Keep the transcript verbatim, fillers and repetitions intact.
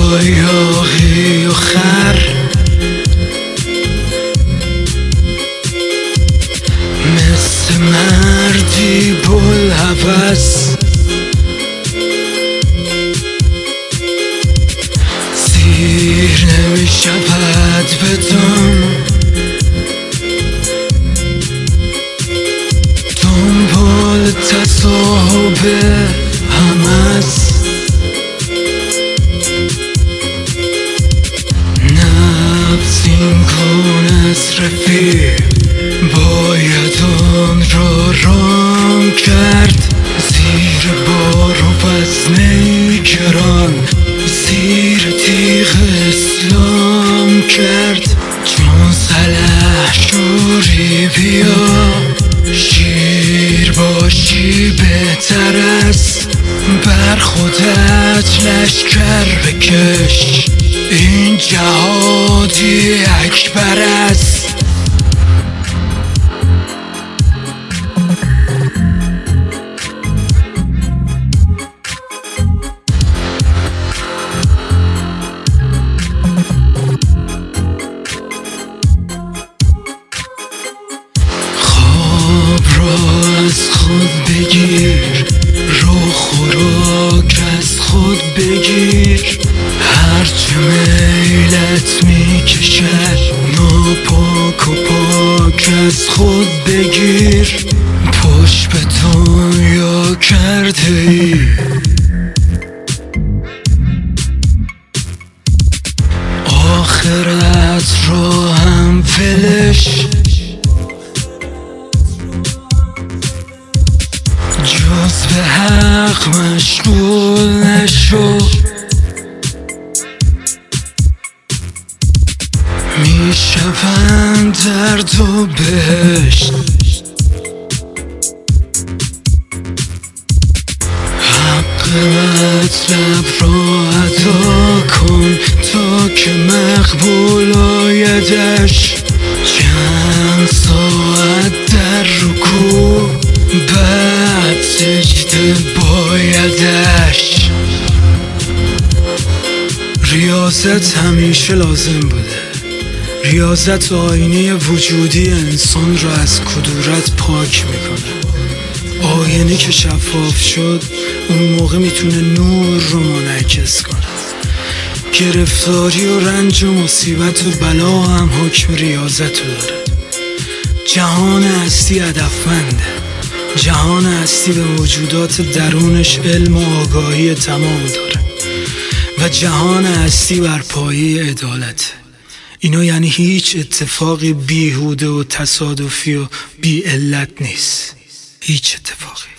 با یاغی و خر، مثل مردی بلحوث سیر نمی شود بدم، دنبال تصاحب هم است. نبض این کن از رفیق، باید آن را رام کرد، زیر بار و وزن گران زیر تیغ اسلام کرد. چون سلحشوری بیا، شیر باشی بهتر است، بر خودت لشکر بکش، این جهادی اکبر است. از خود بگیر، رو خوراک از خود بگیر، هرچه میلت میکشد ناپاک و پاک از خود بگیر. پشت به دنیا کرده ای، آخرت را هم ولش، جز به حق مشغول نشو. می شوند درد و بهشت، حق مطلب را ادا کن تا که مقبول آیدش. چند ساعت در رکوع، بعد سجده بایدش. ریاضت همیشه لازم بوده، ریاضت آینه وجودی انسان را از کدورت پاک میکنه. آینه که شفاف شد، اون موقع میتونه نور رو منعکس کنه. گرفتاری و رنج و مصیبت و بلا هم حکم ریاضت رو داره. جهان هستی هدفمنده، جهان هستی به موجودات درونش علم و آگاهی تمام داره و جهان هستی بر پایه عدالت. اینا یعنی هیچ اتفاقی بیهوده و تصادفی و بی علت نیست، هیچ اتفاقی.